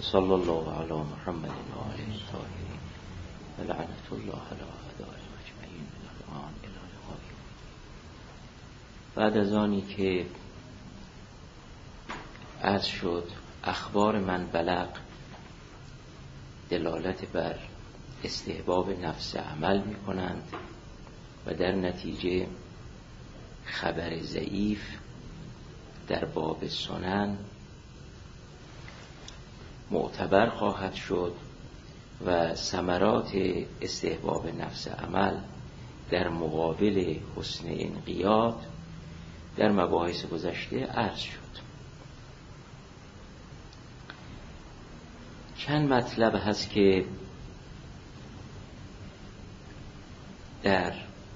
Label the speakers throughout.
Speaker 1: صلی الله علی محمد و آله الطاهرین و لعنت الله علی اعدائهم اجمعین من الان الی لقاء. بعد از آنی که عرض شد اخبار من بلغ دلالت بر استحباب نفس عمل می کنند و در نتیجه خبر ضعیف در باب سنن معتبر خواهد شد و ثمرات استحباب نفس عمل در مقابل حسن انقیاد در مباحث گذشته عرض شد. چند مطلب هست که در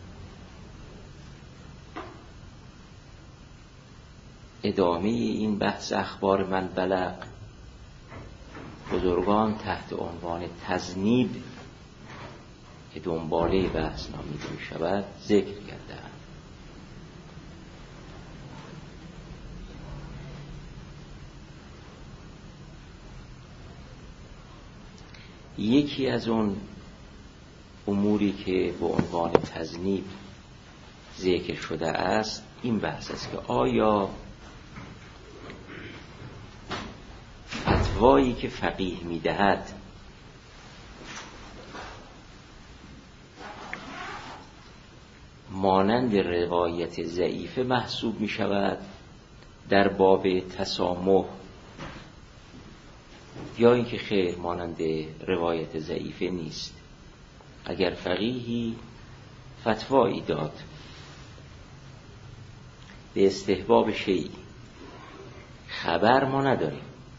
Speaker 1: ادامه این بحث اخبار من بلغ بزرگان تحت عنوان تذنیب که دنباله بحث نامیده می شود ذکر کردند. یکی از اون اموری که به عنوان تذنیب ذکر شده است این بحث است که آیا فتوایی که فقیه میدهد مانند روایت ضعیفه محسوب می شود در باب تسامح یا اینکه خیر مانند روایت ضعیفه نیست. اگر فقیهی فتوایی داد به استحباب شیئی خبر ما نداریم،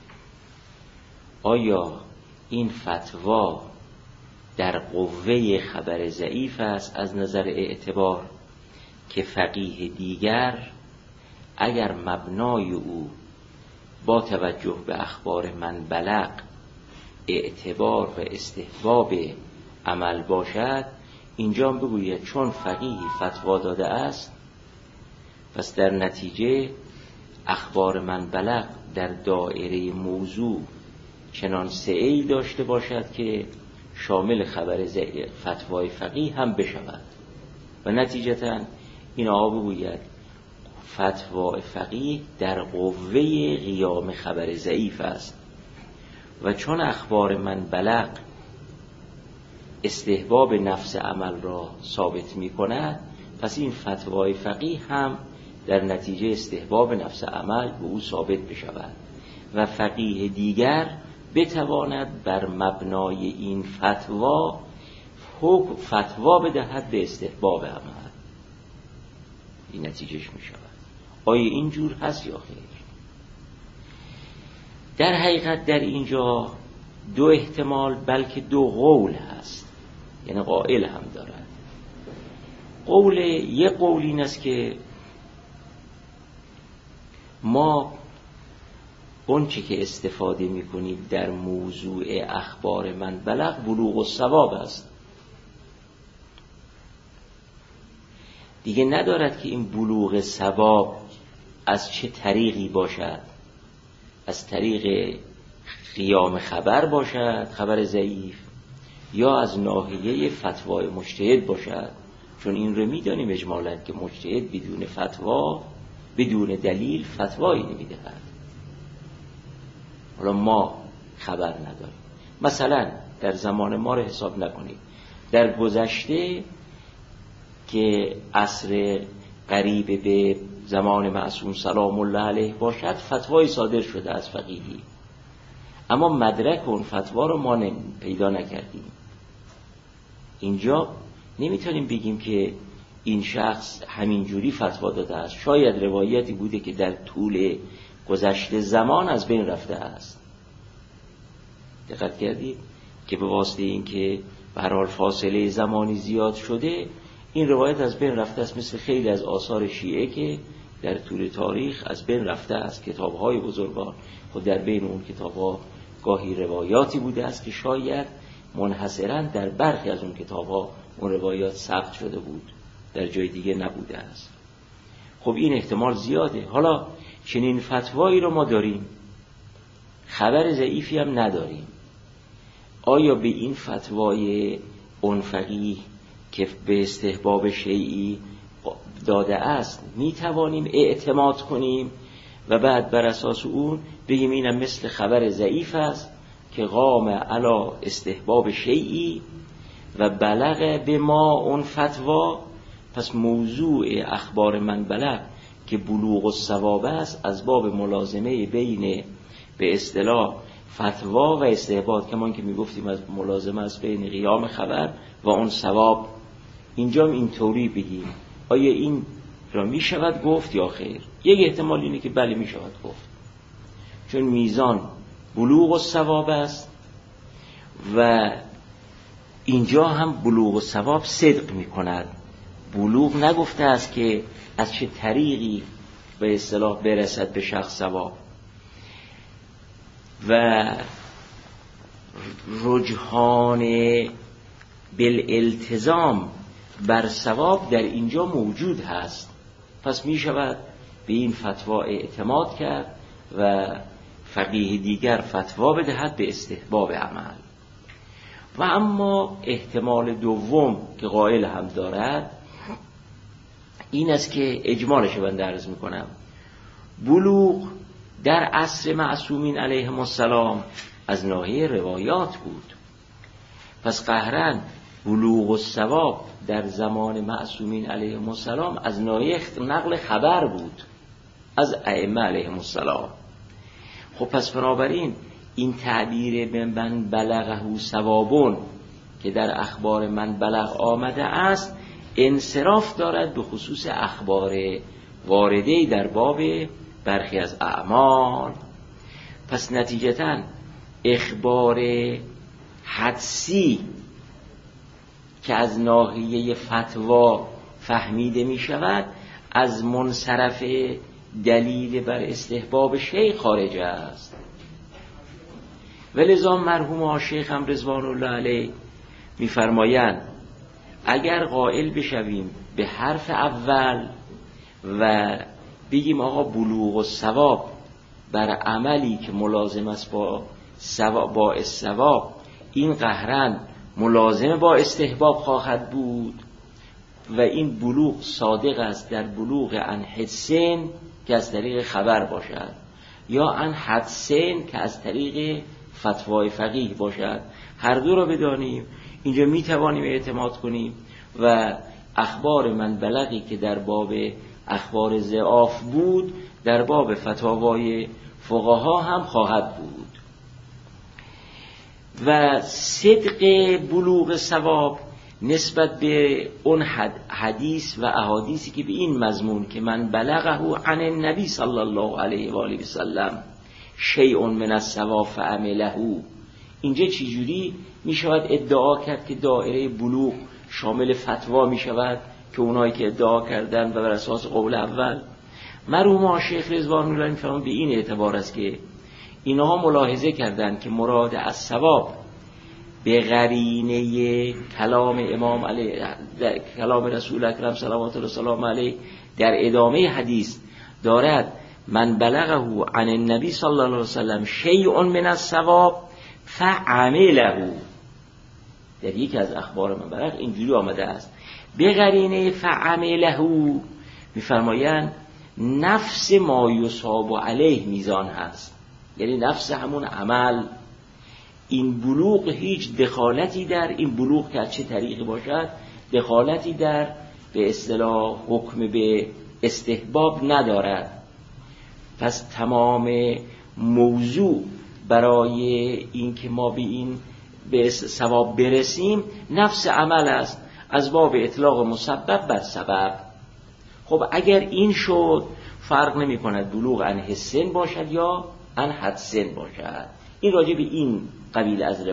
Speaker 1: آیا این فتوا در قوه خبر ضعیف است از نظر اعتبار که فقیه دیگر اگر مبنای او با توجه به اخبار من بلغ اعتبار و استحباب عمل باشد اینجا بگوید چون فقیه فتوا داده است پس در نتیجه اخبار من بلغ در دایره موضوع چنان سعی داشته باشد که شامل خبر فتوای فقیه هم بشود و نتیجتاً این آقا بگوید فتوای فقیه در قوه قیام خبر ضعیف است و چون اخبار من بلغ استحباب نفس عمل را ثابت می کند پس این فتوای فقیه هم در نتیجه استحباب نفس عمل به او ثابت بشود و فقیه دیگر بتواند بر مبنای این فتوا بدهد به استحباب عمل. این نتیجهش می شود. آیا این جور هست یا خیر؟ در حقیقت در اینجا دو احتمال بلکه دو قول هست، یعنی قائل هم دارد. یک قول این است که ما اونچه که استفاده می‌کنیم در موضوع اخبار من بلغ بلوغ الصواب است، دیگه ندارد که این بلوغ ثواب از چه طریقی باشد، از طریق قیام خبر باشد خبر ضعیف یا از ناحیه فتوای مجتهد باشد، چون این رو می‌دانیم اجمالاً که مجتهد بدون فتوا بدون دلیل فتوایی نمی‌دهد. حالا ما خبر نداریم، مثلا در زمان ما رو حساب نکنید، در گذشته که عصر قریب به زمان معصوم سلام الله علیه باشد فتوای صادر شده از فقیهی، اما مدرک اون فتوا رو ما پیدا نکردیم. اینجا نمیتونیم بگیم که این شخص همینجوری فتوا داده است، شاید روایتی بوده که در طول گذشته زمان از بین رفته است. دقت کردید که به واسطه این که به هر حال فاصله زمانی زیاد شده این روایت از بین رفته است، مثل خیلی از آثار شیعه که در طول تاریخ از بین رفته است. کتاب‌های بزرگان خود در بین اون کتاب‌ها گاهی روایاتی بوده است که شاید منحصراً در برخی از اون کتاب‌ها اون روایات ثبت شده بود، در جای دیگه نبوده است. خب این احتمال زیاده. حالا چنین فتوایی رو ما داریم، خبر ضعیفی هم نداریم. آیا به این فتوای اون فقیه که به استحباب شیعی داده است می توانیم اعتماد کنیم و بعد بر اساس اون بگیم اینم مثل خبر ضعیف است که قام علی استحباب شیعی و بلغ به ما اون فتوا؟ پس موضوع اخبار من بلغ که بلوغ الصواب است از باب ملازمه بین به اصطلاح فتوا و استحباب، کمان که میگفتیم از ملازمه است بین قیام خبر و اون ثواب. اینجا اینطوری بگیم آیا این را می شود گفت یا خیر؟ یک احتمال اینه که بله می شود گفت، چون میزان بلوغ الصواب است و اینجا هم بلوغ الصواب صدق می کند. بلوغ نگفته است که از چه طریقی به اصطلاح برسد به شخص صواب، و رجحان بالالتزام بر صواب در اینجا موجود هست. پس می شود به این فتوا اعتماد کرد و فقیه دیگر فتوا بدهد به استحباب عمل. و اما احتمال دوم که قائل هم دارد این است که اجمالش بنده عرض می کنم، بلوغ در عصر معصومین علیهم السلام از ناحیه روایات بود. پس قهرن بلوغ الصواب در زمان معصومین علیهم السلام از ناحیه نقل خبر بود از ائمه علیهم السلام. خب پس بنابراین این تعبیر به من بلغه ثوابون که در اخبار من بلغ آمده است انصراف دارد به خصوص اخبار وارده‌ای در باب برخی از اعمال. پس نتیجتاً اخبار حدسی که از ناحیه فتوا فهمیده می شود از منصرف دلیل بر استحباب شیخ خارج است. ولذا مرحوم شیخ هم رضوان الله علیه می فرمایند اگر قائل بشویم به حرف اول و بگیم آقا بلوغ الصواب بر عملی که ملازم است با الصواب، این قهرن ملازم با استحباب خواهد بود و این بلوغ صادق است در بلوغ عن حدسین که از طریق خبر باشد یا عن حدسین که از طریق فتوای فقیه باشد، هر دو را بدانیم اینجا می توانیم اعتماد کنیم و اخبار من بلغی که در باب اخبار ضعاف بود در باب فتاوای فقها هم خواهد بود. و صدق بلوغ ثواب نسبت به اون حدیث و احادیثی که به این مضمون که من بلغه عن النبی صلی الله علیه و آله و سلم شیء من الثواب فعمله، اینجا چجوری می شود ادعا کرد که دایره بلوغ شامل فتوا می شود که اونایی که ادعا کردن و بر اساس قول اول؟ مرحوم شیخ رضوان الله میفرمایند به این اعتبار است که اینها ملاحظه کردند که مراد از ثواب به قرینه کلام امام علیه، کلام رسول اکرم صلوات الله وسلامه علیه در ادامه حدیث دارد من بلغه عن النبی صلی الله علیه وسلم شیء من الثواب فعمله. در یکی از اخبار من بلغ اینجوری آمده است به قرینه فعمله، میفرمایند نفس ما یصاب علیه میزان هست، یعنی نفس همون عمل. این بلوغ هیچ دخالتی در این بلوغ که از چه طریقی باشد دخالتی در به اصطلاح حکم به استحباب ندارد. پس تمام موضوع برای این که ما به این به ثواب برسیم نفس عمل است از باب اطلاق مسبب بر سبب. خب اگر این شد فرق نمی کند بلوغ عن حسن باشد یا عن حدسن باشد. این راجع به این قبیل از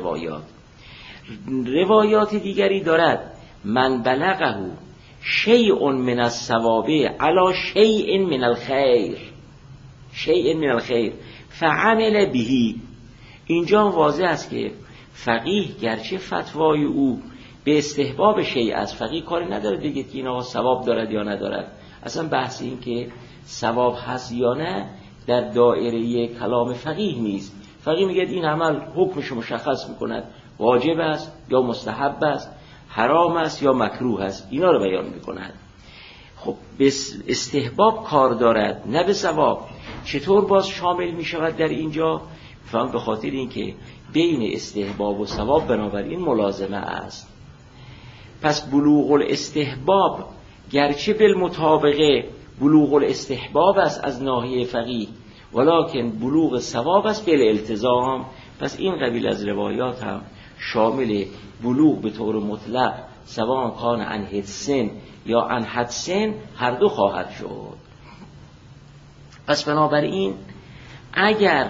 Speaker 1: روایات دیگری دارد من بلغه شیء من الثواب علی شیء من الخیر، شیء من الخیر فعمل به. اینجا واضح است که فقیه گرچه فتوای او به استحباب شیء است، فقیه کاری نداره بگه که این آقا ثواب دارد یا ندارد. اصلا بحث این که ثواب هست یا نه در دایره کلام فقیه نیست. فقیه میگه این عمل حکمش مشخص میکند، واجب است یا مستحب است، حرام است یا مکروه است، اینا رو بیان میکند. خب به استحباب کار دارد نه به ثواب. چطور باز شامل میشود در اینجا؟ فهم به خاطر اینکه بین استحباب و ثواب بنابراین ملازمه است. پس بلوغ الاستحباب گرچه بالمطابقه بلوغ الاستحباب است از ناحیه فقیه، ولکن بلوغ ثواب است بالالتزام. پس این قبیل از روایات هم شامل بلوغ به طور مطلق سواء کان عن حدث یا عن حدث هر دو خواهد شد. پس بنابراین اگر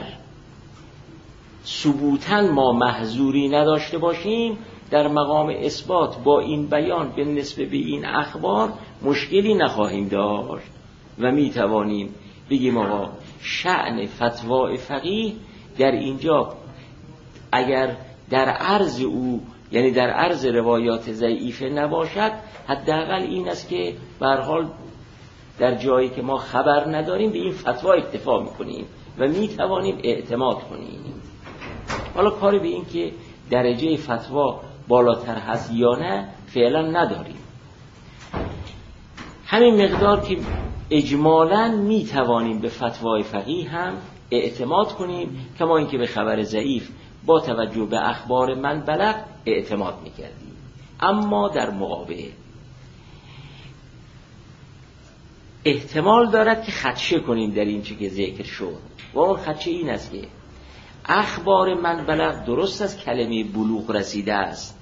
Speaker 1: ثبوتاً ما محظوری نداشته باشیم در مقام اثبات با این بیان به نسبت به این اخبار مشکلی نخواهیم داشت و می توانیم بگیم آقا شأن فتوای فقیه در اینجا اگر در عرض او، یعنی در عرض روایات ضعیفه نباشد، حداقل این است که به هر حال در جایی که ما خبر نداریم به این فتوا اکتفا میکنیم و میتوانیم اعتماد کنیم. حالا کاری به این که درجه فتوا بالاتر هست یا نه فعلا نداریم. همین مقدار که اجمالاً میتوانیم به فتوای فقیه هم اعتماد کنیم، کما اینکه به خبر ضعیف با توجه به اخبار من بلغ اعتماد میکردیم. اما در مقابل احتمال دارد که خدشه کنیم در این چه که ذکر شد و اون خدشه این است که اخبار من بلغ درست از کلمه بلوغ رسیده است،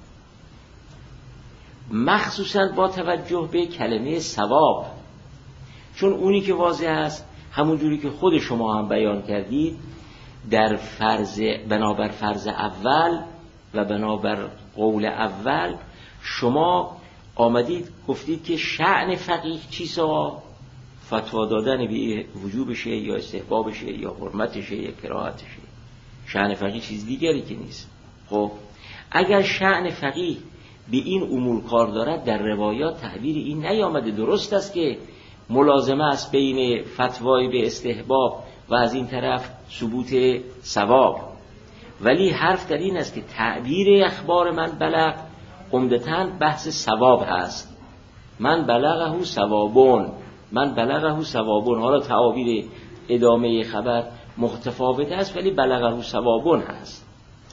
Speaker 1: مخصوصا با توجه به کلمه ثواب، چون اونی که واضح است همون جوری که خود شما هم بیان کردید در بنابر فرض اول و بنابر قول اول شما آمدید گفتید که شأن فقیه چیسا؟ فتوا دادن به وجوبشه یا استحبابشه یا حرمتشه یا کراهتشه. شأن فقیه چیز دیگری که نیست. خب اگر شأن فقیه به این امور کار دارد در روایات تعبیر این نیامده. درست است که ملازمه است بین فتوای به استحباب و از این طرف ثبوت ثواب، ولی حرف در این است که تعبیر اخبار من بلغ عمدتاً بحث ثواب هست. من بلغه ثوابون، من بلغه ثوابون. حالا تعابیر ادامه خبر متفاوت است ولی بلغه ثوابون هست.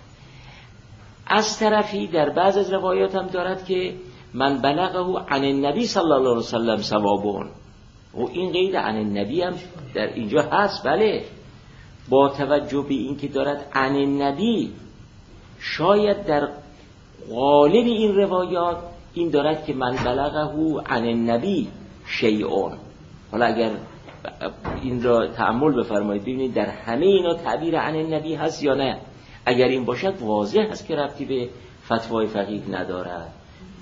Speaker 1: از طرفی در بعض از روایات هم دارد که من بلغه عن النبی صلی الله علیه وسلم ثوابون، و این قید عن النبی هم در اینجا هست. بله، با توجه به این که دارد عن النبی، شاید در غالب این روایات این دارد که من بلغه عن النبی شیئون. حالا اگر این را تأمل بفرمایید ببینید در همه اینا تعبیر عن النبی هست یا نه. اگر این باشد واضح هست که ربطی به فتوای فقیه ندارد.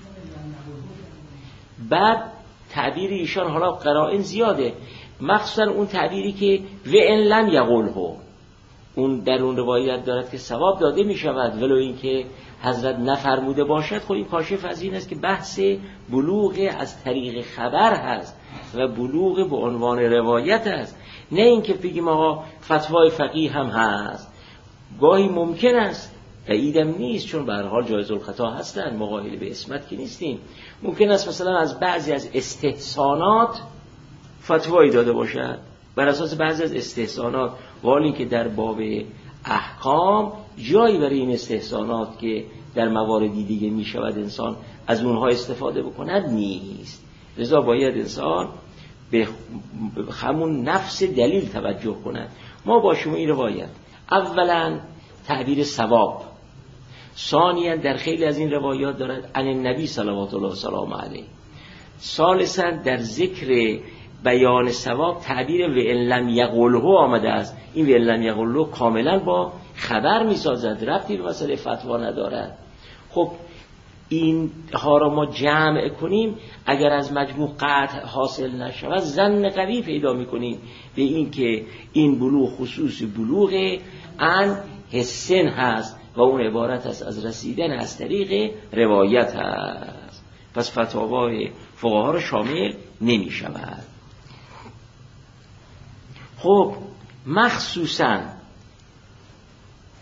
Speaker 1: بعد تعبیر ایشان حالا قرائن زیاده، مخصوصا اون تعبیری که و ان لم یقله، اون در اون روایت دارد که ثواب داده می شود ولو این که حضرت نفرموده باشد. خب این کاشف از این است که بحث بلوغ از طریق خبر هست و بلوغ به عنوان روایت هست، نه اینکه بگیم آقا فتوای فقیه هم هست. گاهی ممکن است، بعیدم نیست، چون به هر حال جایز الخطا هستن، مقایل به اسمت که نیستیم، ممکن است مثلا از بعضی از استحسانات فتوایی داده باشد بر اساس بعضی از استحسانات، ولی که در باب احکام جایی برای این استحسانات که در مواردی دیگه می شود انسان از اونها استفاده بکند نیست. لذا باید انسان به همون نفس دلیل توجه کند. ما با شما این روایت اولا تعبیر ثواب، ثانیا در خیلی از این روایات دارد عن النبی صلوات الله و سلام علیه، ثالثا در ذکر بیان ثواب تعبیر و ان لم یقله آمده است. این و ان لم یقله کاملا با خبر میسازد، ربطی به مسئله فتوا ندارد. خب این ها را ما جمع کنیم، اگر از مجموع قطع حاصل نشود ظن قوی پیدا میکنیم به این که این بلوغ خصوص بلوغ عن حسن هست و اون عبارت است از رسیدن از طریق روایت هست. پس فتاوای فقها را شامل نمی شود. خب مخصوصا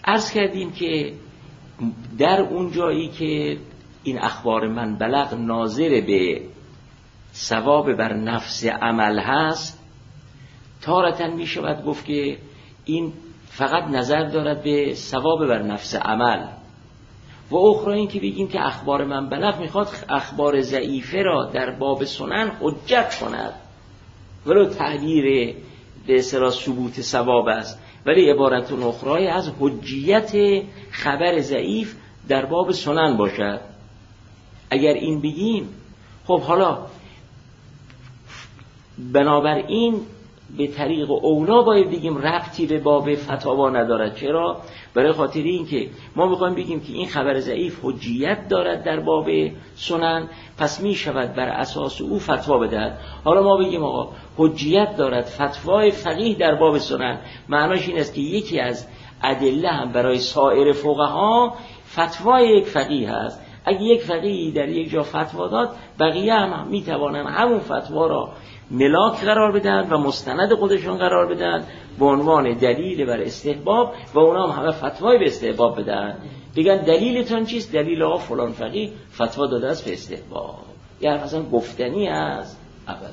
Speaker 1: عرض کردیم که در اون جایی که این اخبار من بلغ ناظر به ثواب بر نفس عمل هست، تارةً می شود گفت که این فقط نظر دارد به ثواب بر نفس عمل، و اخرى این که بگیم که اخبار من بلغ میخواد اخبار ضعیفه را در باب سنن حجت کند، ولو تعبیر به اصطلاح ثبوت ثواب است، ولی عبارت اخرى از حجیت خبر ضعیف در باب سنن باشد. اگر این بگیم خب حالا بنابراین به طریق اولا باید بگیم ربطی به باب فتاوا ندارد. چرا؟ برای خاطر این که ما میخوایم بگیم که این خبر ضعیف حجیت دارد در باب سنن، پس می شود بر اساس او فتوا بدهد. حالا ما بگیم آقا حجیت دارد فتوای فقیه در باب سنن، معناش این است که یکی از ادله هم برای سایر فقها فتوای یک فقیه هست. اگه یک فقیه در یک جا فتوا داد، بقیه هم می توانند همون فتوا را ملاک قرار بدن و مستند خودشون قرار بدن به عنوان دلیل بر استحباب، و اونا هم همه فتوای به استحباب بدن، بگن دلیلتون چیست؟ دلیل آقا فلان فقیه فتوا داده است به استحباب. یعنی اصلا گفتنی است ابدا.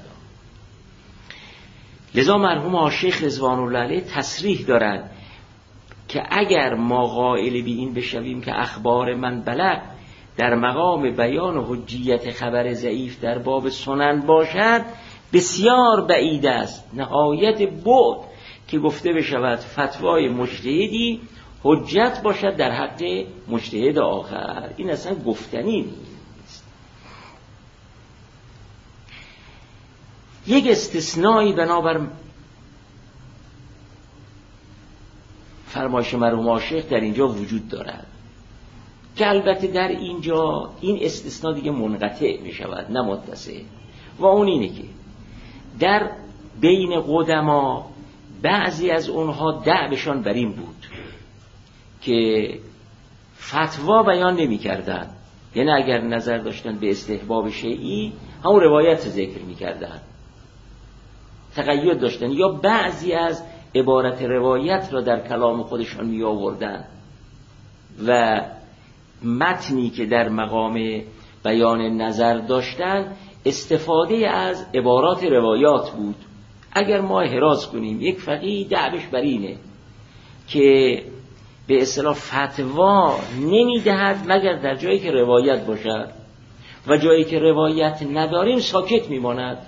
Speaker 1: لذا مرحوم آقا شیخ رضوان الله علیه تصریح دارند که اگر ما قائل به این بشویم که اخبار من بلغ در مقام بیان و حجیت خبر ضعیف در باب سنن باشد، بسیار بعید است، نهایت بعد که گفته بشود فتوای مجتهدی حجت باشد در حق مجتهد آخر. این اصلا گفتنی نیست. یک استثنایی بنابر فرمایش مرحوم عاشق در اینجا وجود دارد که البته در اینجا این استثناء دیگه منقطع می شود نه متصل، و اون اینه که در بین قدما بعضی از اونها دعوشان بر این بود که فتوا بیان نمی کردن، یعنی اگر نظر داشتن به استحباب شیعی همون روایت ذکر می کردن، تقید داشتن، یا بعضی از عبارت روایت را در کلام خودشان می آوردن و متنی که در مقام بیان نظر داشتن استفاده از عبارات روایات بود. اگر ما احراز کنیم یک فقیه دعوش بر اینه که به اصطلاح فتوا نمیدهد مگر در جایی که روایت باشد، و جایی که روایت نداریم ساکت میماند.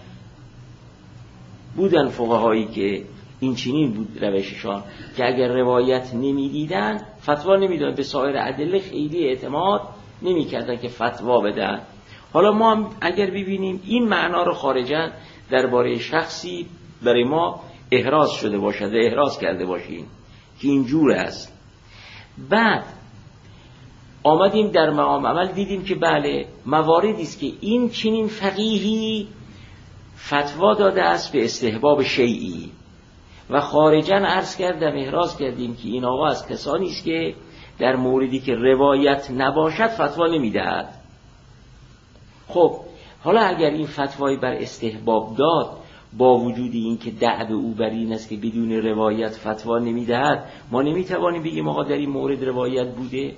Speaker 1: بودن فقهایی که این چنین بود روششان که اگر روایت نمیدیدن فتوا نمیدادن، به سایر ادله خیلی اعتماد نمیکردن که فتوا بدن. حالا ما هم اگر ببینیم این معنا رو خارجاً درباره شخصی برای ما احراز شده باشد و احراز کرده باشیم که اینجور است، بعد آمدیم در مقام عمل دیدیم که بله مواردی است که این چنین فقیهی فتوا داده است به استحباب شیعی، و خارجاً عرض کردم احراز کردیم که این آقا از کسانی است که در موردی که روایت نباشد فتوا نمیدهد. خب حالا اگر این فتوای بر استحباب داد با وجود این که دعوی او بر این است که بدون روایت فتوا نمیدهد، ما نمیتوانیم بگیم آقا در این مورد روایت بوده؟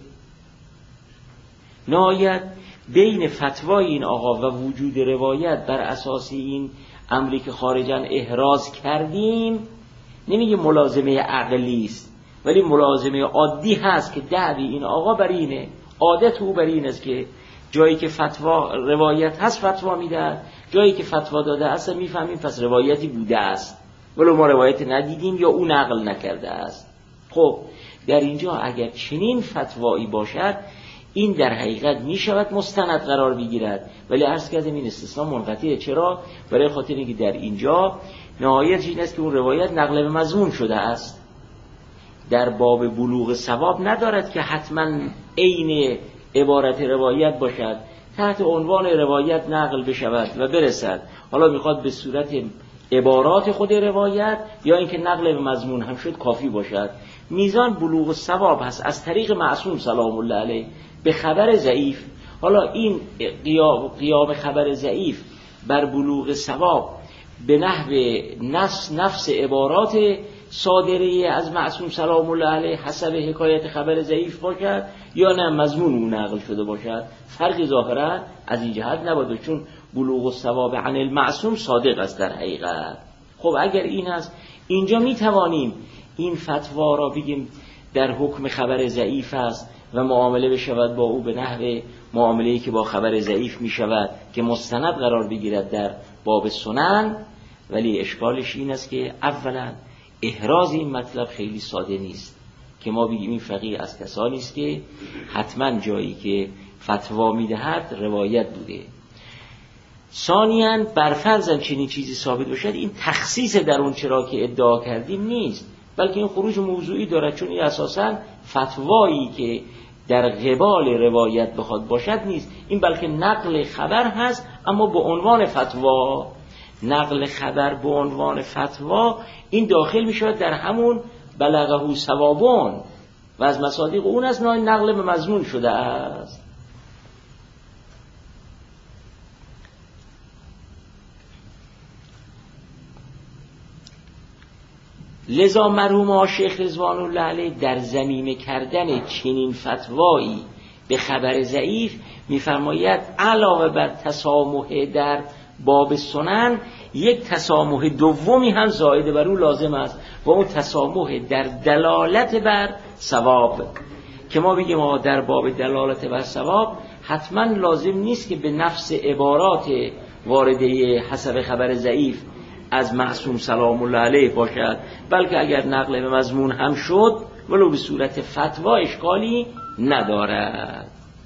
Speaker 1: نهایت بین فتوای این آقا و وجود روایت بر اساس این امری که خارجاً احراز کردیم نمیگه ملازمه عقلی است، ولی ملازمه عادی هست که دعوی این آقا بر اینه، عادت او بر این است که جایی که فتوا روایت هست فتوا میده، جایی که فتوا داده است میفهمیم پس روایتی بوده است ولو ما روایت ندیدیم یا اون نقل نکرده است. خب در اینجا اگر چنین فتوایی باشد این در حقیقت میشود مستند قرار بگیرد، ولی عرض کردم این استثناء منقطعه. چرا؟ برای خاطر اینکه در اینجا نهایت این است که اون روایت نقل به مضمون شده است، در باب بلوغ ثواب ندارد که حتما عین عبارت روایت باشد، تحت عنوان روایت نقل بشود و برسد. حالا میخواد به صورت عبارات خود روایت یا اینکه نقل به مضمون هم شد کافی باشد. میزان بلوغ ثواب هست از طریق معصوم سلام الله علیه به خبر ضعیف. حالا این قیام خبر ضعیف بر بلوغ ثواب به نحو نفس عبارات صادره از معصوم سلام الله علیه حسب حکایت خبر ضعیف باشد یا نه مضمون اون نقل شده باشد، فرقی ظاهرا از این جهت نباشه، چون بلوغ الصواب عن المعصوم صادق است در حقیقت. خب اگر این است، اینجا می توانیم این فتوا را بگیم در حکم خبر ضعیف است و معامله بشود با او به نحو معامله‌ای که با خبر ضعیف می شود که مستند قرار بگیرد در باب سنن. ولی اشکالش این است که اولا احراز این مطلب خیلی ساده نیست که ما بگیم این فقیه از کسانی است که حتما جایی که فتوا میدهد روایت بوده. ثانیاً برفرضاً چنین چیزی ثابت باشد، این تخصیص در اون چرا که ادعا کردیم نیست، بلکه این خروج موضوعی دارد، چون این اساساً فتوایی که در قبال روایت بخواد باشد نیست، این بلکه نقل خبر هست اما به عنوان فتوا. نقل خبر به عنوان فتوا این داخل می شود در همون بلغه ثوابون و از مصادیق اون از نقل به مضمون شده است. لذا مرحوم شیخ رضوان الله علیه در ضمیمه کردن چنین فتوایی به خبر ضعیف می‌فرماید علاوه بر تسامح در باب سنن، یک تسامح دومی هم زائد بر او لازم است و اون تسامح در دلالت بر ثواب، که ما بگیم ما در باب دلالت بر ثواب حتما لازم نیست که به نفس عبارات وارده حسب خبر ضعیف از معصوم سلام الله علیه باشد، بلکه اگر نقل به مضمون هم شد ولو به صورت فتوا اشکالی ندارد.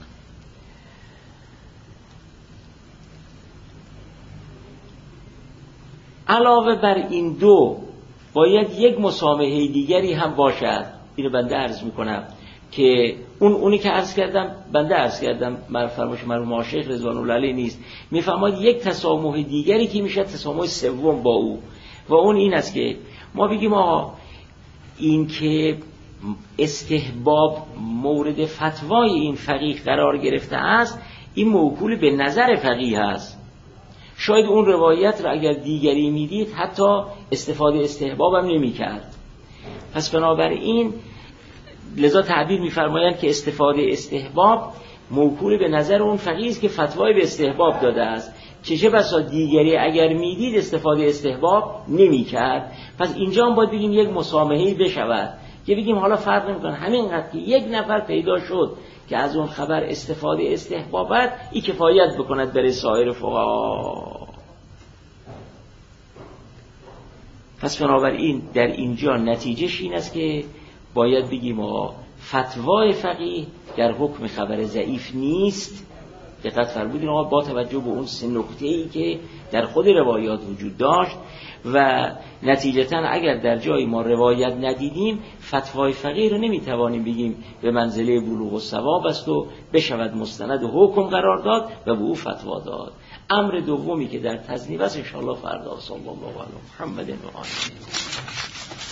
Speaker 1: علاوه بر این دو باید یک مسامحه دیگری هم باشد. اینو بنده عرض میکنم که اونی که عرض کردم بنده عرض کردم فرمایش مرحوم شیخ رضوان الله علیه نیست، میفرماید یک تسامح دیگری که میشه تسامح سوم با او، و اون این است که ما بگیم آقا این که استحباب مورد فتوای این فقیه قرار گرفته است، این موکول به نظر فقیه است. شاید اون روایت را اگر دیگری میدید حتی استفاده استحباب هم نمی کرد. پس بنابراین لذا تعبیر می‌فرمایند که استفاده استحباب موکول به نظر اون فقیه است که فتوای به استحباب داده است، چه بسا دیگری اگر میدید استفاده استحباب نمی کرد. پس اینجا هم باید بگیم یک مسامحه‌ای بشود که بگیم حالا فرق نمی‌کنه، همینقدر که یک نفر پیدا شد که از اون خبر استفاده استحبابت این کفایت بکند برای سایر فقها. پس بنابراین در اینجا نتیجهش این است که باید بگیم فتوای فقیه در حکم خبر ضعیف نیست. دقت فرمودین آقا با توجه به اون سه نکته‌ای که در خود روایات وجود داشت و نتیجتاً اگر در جایی ما روایت ندیدیم فتوای فقیه رو نمیتوانیم بگیم به منزله بلوغ الصواب است و بشود مستند حکم قرار داد و به او فتوا داد. امر دومی که در تذنیب است ان شاء الله فردا. صلی الله علی محمد و آله